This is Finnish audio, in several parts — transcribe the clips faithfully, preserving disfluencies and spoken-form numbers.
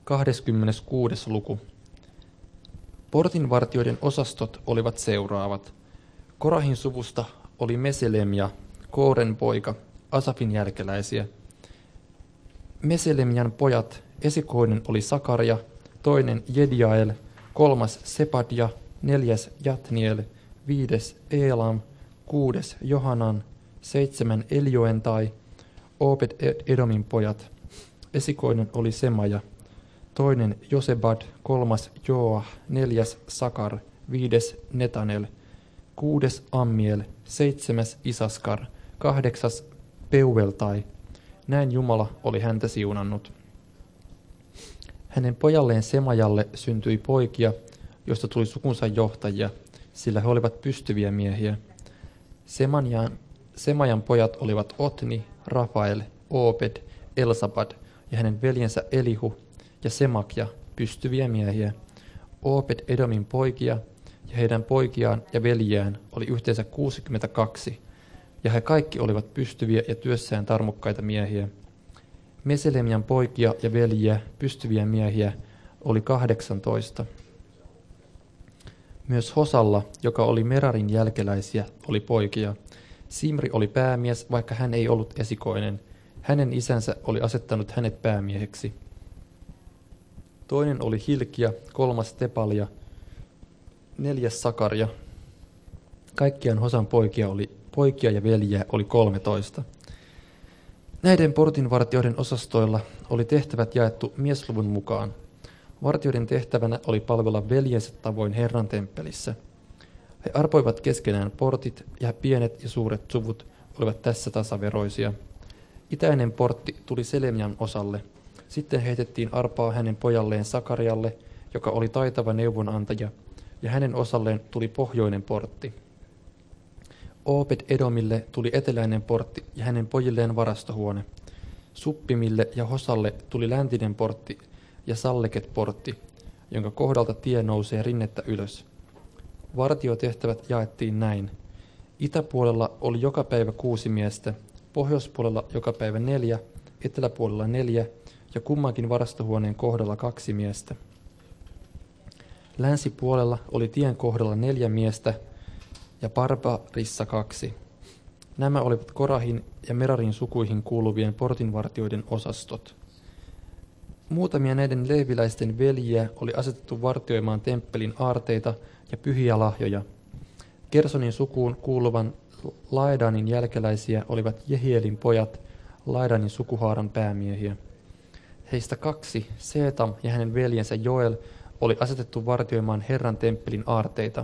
kahdeskymmeneskuudes luku. Portinvartijoiden osastot olivat seuraavat. Korahin suvusta oli Meselemia, Kooren poika, Asafin jälkeläisiä. Meselemian pojat, esikoinen oli Sakaria, toinen Jediael, kolmas Sepadia, neljäs Jatniel, viides Elam, kuudes Johanan, seitsemän Elioentai, Obed-Edomin pojat. Esikoinen oli Semaja, toinen Josebad, kolmas Joah, neljäs Sakar, viides Netanel, kuudes Ammiel, seitsemäs Isaskar, kahdeksas Peuveltai. Näin Jumala oli häntä siunannut. Hänen pojalleen Semajalle syntyi poikia, joista tuli sukunsa johtajia, sillä he olivat pystyviä miehiä. Semanian, Semajan pojat olivat Otni, Rafael, Obed, Elsabad ja hänen veljensä Elihu ja Semakia, pystyviä miehiä. Obed-Edomin poikia ja heidän poikiaan ja veljiään oli yhteensä kuusikymmentäkaksi, ja he kaikki olivat pystyviä ja työssään tarmokkaita miehiä. Meselemian poikia ja veljiä, pystyviä miehiä, oli kahdeksantoista. Myös Hosalla, joka oli Merarin jälkeläisiä, oli poikia. Simri oli päämies, vaikka hän ei ollut esikoinen. Hänen isänsä oli asettanut hänet päämieheksi. Toinen oli Hilkia, kolmas Tepalia, neljäs Sakaria. Kaikkiaan Hosan poikia, oli, poikia ja veljiä oli kolmetoista. Näiden portinvartijoiden osastoilla oli tehtävät jaettu miesluvun mukaan. Vartijoiden tehtävänä oli palvella veljensä tavoin Herran temppelissä. He arpoivat keskenään portit, ja pienet ja suuret suvut olivat tässä tasaveroisia. Itäinen portti tuli Selemian osalle. Sitten heitettiin arpaa hänen pojalleen Sakarialle, joka oli taitava neuvonantaja, ja hänen osalleen tuli pohjoinen portti. Obed-Edomille tuli eteläinen portti ja hänen pojilleen varastohuone. Suppimille ja Hosalle tuli läntinen portti ja Salleket-portti, jonka kohdalta tie nousee rinnettä ylös. Vartiotehtävät jaettiin näin. Itäpuolella oli joka päivä kuusi miestä, pohjoispuolella joka päivä neljä, eteläpuolella neljä ja kummankin varastohuoneen kohdalla kaksi miestä. Länsipuolella oli tien kohdalla neljä miestä ja Barbarissa kaksi. Nämä olivat Korahin ja Merarin sukuihin kuuluvien portinvartijoiden osastot. Muutamia näiden leeviläisten veljiä oli asetettu vartioimaan temppelin aarteita ja pyhiä lahjoja. Gersonin sukuun kuuluvan Laedanin jälkeläisiä olivat Jehielin pojat, Laedanin sukuhaaran päämiehiä. Heistä kaksi, Seetam ja hänen veljensä Joel, oli asetettu vartioimaan Herran temppelin aarteita.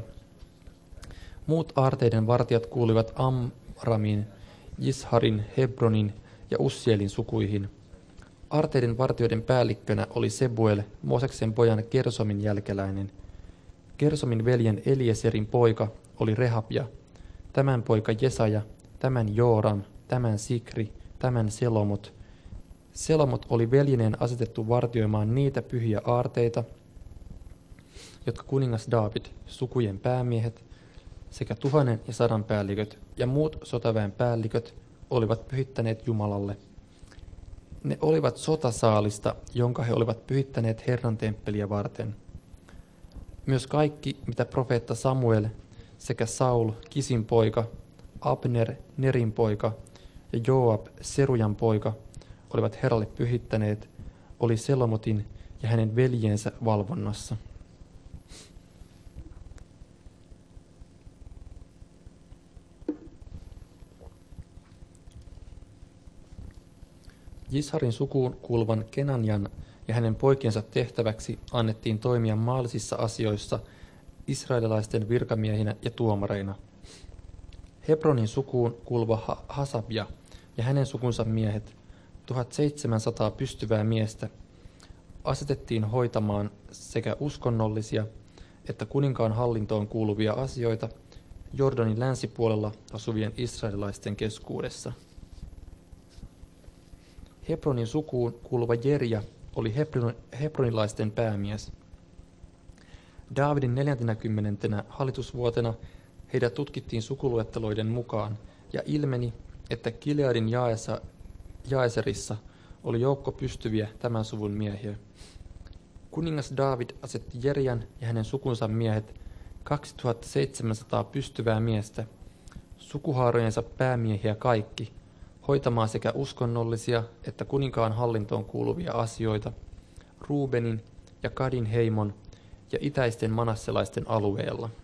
Muut aarteiden vartijat kuuluivat Amramin, Jisharin, Hebronin ja Ussielin sukuihin. Aarteiden vartijoiden päällikkönä oli Sebuel, Mooseksen pojan Gersomin jälkeläinen. Gersomin veljen Elieserin poika oli Rehabja, tämän poika Jesaja, tämän Jooram, tämän Sikri, tämän Selomot. Selomot oli veljeneen asetettu vartioimaan niitä pyhiä aarteita, jotka kuningas Daavid, sukujen päämiehet, sekä tuhannen ja sadan päälliköt ja muut sotaväen päälliköt olivat pyhittäneet Jumalalle. Ne olivat sotasaalista, jonka he olivat pyhittäneet Herran temppeliä varten. Myös kaikki, mitä profeetta Samuel sekä Saul, Kisin poika, Abner, Nerin poika ja Joab, Serujan poika, olivat Herralle pyhittäneet, oli Selomotin ja hänen veljensä valvonnassa. Jisharin sukuun kuuluvan Kenanjan ja hänen poikiensa tehtäväksi annettiin toimia maallisissa asioissa israelilaisten virkamiehinä ja tuomareina. Hebronin sukuun kuuluva Hasabja ja hänen sukunsa miehet, tuhatseitsemänsataa pystyvää miestä, asetettiin hoitamaan sekä uskonnollisia että kuninkaan hallintoon kuuluvia asioita Jordanin länsipuolella asuvien israelilaisten keskuudessa. Hebronin sukuun kuuluva Jerja oli Hebron, hebronilaisten päämies. Daavidin neljäntenäkymmenentenä hallitusvuotena heidät tutkittiin sukuluetteloiden mukaan, ja ilmeni, että Gileadin Jaesa, Jaeserissa oli joukko pystyviä tämän suvun miehiä. Kuningas Daavid asetti Jerian ja hänen sukunsa miehet kaksituhattaseitsemänsataa pystyvää miestä, sukuhaarojensa päämiehiä kaikki, hoitamaan sekä uskonnollisia että kuninkaan hallintoon kuuluvia asioita Ruubenin ja Kadin heimon ja itäisten manasselaisten alueella.